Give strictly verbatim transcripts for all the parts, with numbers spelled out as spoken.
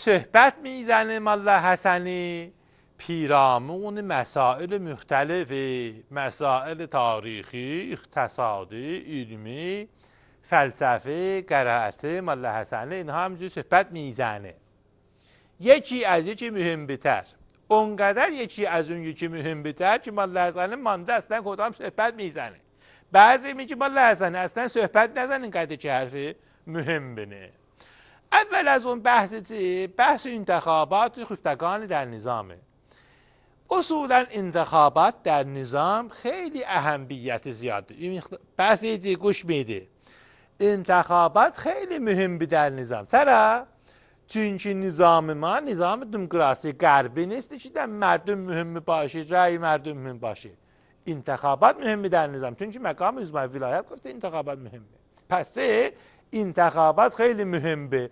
صحبت میزنه ملا حسنی پیرامون مسائل مختلفی، مسائل تاریخی، اقتصادی، علمی، فلسفه، قرائت. ملا حسنی اینها همینجور صحبت میزنه. یکی از یکی مهمتر، اونقدر یکی از اون یکی مهمتر که ملا حسنی مانده اصلا کدام صحبت میزنه. بعضی میگه ملا حسنی اصلا صحبت نزن، اینقدر که حرف مهم بنه. اول از اون بحث چی؟ بحث انتخابات خفتگان در نظامه. اصولا انتخابات در نظام خیلی اهمیت زیاده. این بحثی چی گوش میده. انتخابات خیلی مهم در نظام. چرا؟ چونکه نظام ما نظام دموکراسی غربی نیست که مردم مهم باشه، رأی مردم مهم باشه. انتخابات مهم در نظام، چونکه مقام عظما ولایت گفته انتخابات مهمه. پس انتخابات خیلی مهمه،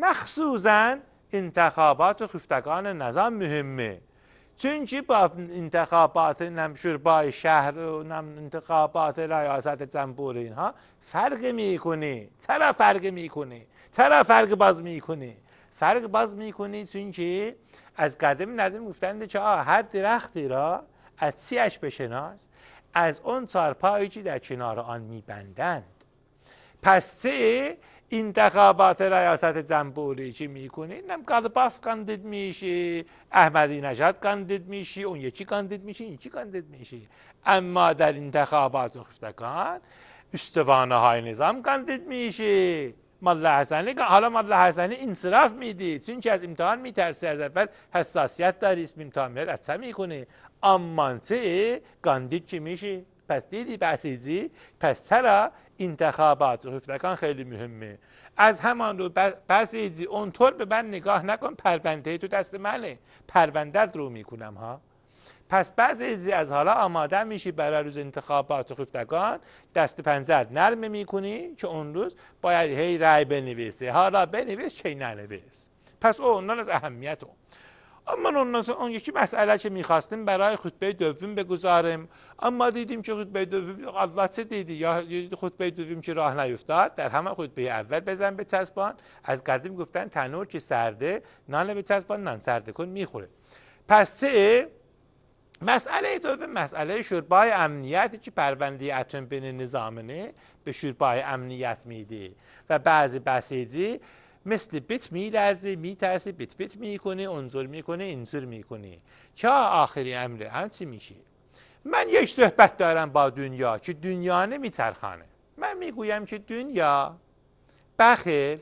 مخصوصا انتخابات خفتگان نظام مهمه. چونکه با انتخابات نم شورای شهر و نم انتخابات ریاست جمهوری اینها فرق میکنه. چرا فرق میکنه؟ چرا فرق باز میکنه؟ فرق باز میکنه چونکه از قدم نظم گفتند که هر درختی را از سیش بشناس، از اون چارپایی که در کنار آن میبندند. پس سه انتخابات ریاست جمهوری چی میکنه؟ اینم قلباف کاندید میشه، احمدی نژاد کاندید میشه، اون یکی کاندید میشه، این چی کاندید میشه. اما در انتخابات خفتگان استوانه های نظام کاندید میشه. ملا حسنی حالا ملا حسنی انصراف میده، چون از امتحان میترسه، از اول حساسیت داره، اسم امتحان میاد اصلا میکنه. اما سه کاندید چی میشه؟ پس دیدی بحثیزی؟ پس چرا انتخابات خفتگان خیلی مهمه. از همان رو بحثیزی اونطور به من نگاه نکن، پرونده تو دست منه، پروندت رو میکنم ها. پس بعضی از حالا آماده میشی برای روز انتخابات خفتگان، دست پنجت نرم میکنی که اون روز باید هی رای بنویسه. حالا بنویس چه ننویس. پس اون از اهمیت اون. اما اون, اون یکی مسئله که میخواستیم برای خطبه دوم بگذاریم، اما دیدیم که خطبه دوم الله چه دیدی؟ یا خطبه دوم که راه نیفتاد، در همه خطبه اول بزن به چسبان. از قدیم گفتن تنور که سرده نان به چسبان، نان سرده کن میخوره. پس سه مسئله دوم مسئله شورای امنیتی که پرونده اتم بین نظامنه به شورای امنیت میده و بعضی بسیجی مثل بیت میلرزه، میترسه، بیت بیت میکنه، انظر میکنه، انظر میکنه. چه آخری امره هم چی میشه؟ من یک صحبت دارم با دنیا که دنیا نمیچرخانه. من میگویم که دنیا بخیل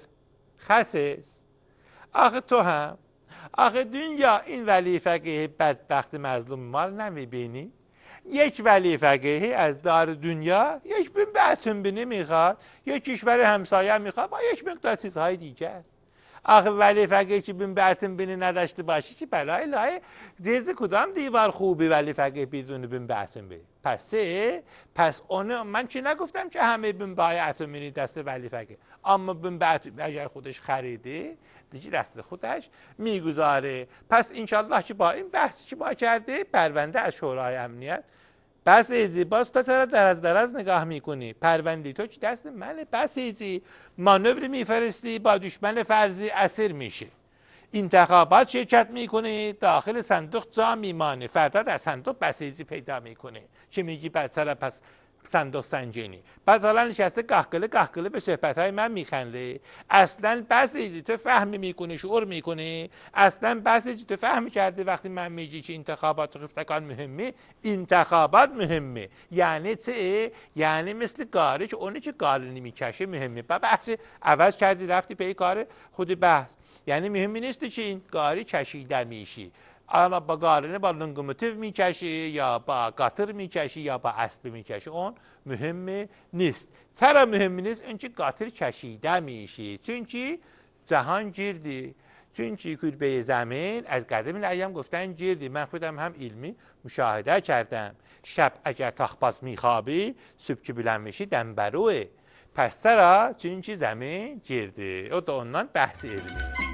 خسیس. آخه تو هم آخه دنیا این ولی فقیه بدبخت مظلوم ما رو نمیبینی؟ یک ولی فقیه از دار دنیا یک بین به اتم بینی میخواد، یک کشور همسایه میخواد با یک مقدار چیزهای دیگر. آخه ولی فقیه که بین به اتم بینی نداشته باشی که بلای لای جز کدام دیوار خوبی ولی فقیه بیدون بین به اتم بینی. پس سه پس اون من چی نگفتم که همه بین به اتم بینی دست ولی فقیه، اما بین به اتم اگر خودش خریده دیگه دست خودش میگذاره. پس انشالله که با این بحثی که با کرده پرونده از شورای امنیت بس ایزی باز تا چرا درز درز نگاه میکنی؟ پروندی تو که دست منه. بس ایزی مانور میفرستی با دشمن فرضی اسیر میشه، انتخابات شرکت میکنه، داخل صندوق جا میمانه، فردا در صندوق بسیجی پیدا میکنه که میگی بچه پس صندوق سنجینی. بعد حالا نشسته قهقله قهقله به صحبتهای من میخنده. اصلا بسیجی تو فهمی میکنه، شعور میکنه. اصلا بسیجی تو فهمی کرده وقتی من میگی که انتخابات خفتگان مهمه، انتخابات مهمه. یعنی چه؟ یعنی مثل گاره که اونی که گاره نمیکشه مهمه. با بحث عوض کردی رفتی پی کار خود بحث. یعنی مهمی نیست که این گاره کشیده میشی، اما با گارنه با لنگوموتیو میکشی یا با قطر میکشی یا با اسب میکشی، اون مهم نیست. چرا مهم نیست؟ اینکه قطر کشیده میشی، چونکه جهان جردی، چونکه کره زمین از قدیم ایام گفتن جردی. من خودم هم علمی مشاهده کردم. شب اگر تاخباز میخوابی صبح که بلند میشی دنبروه. پس چرا؟ چونکه زمین جرده. او دا اونان بحث علمی.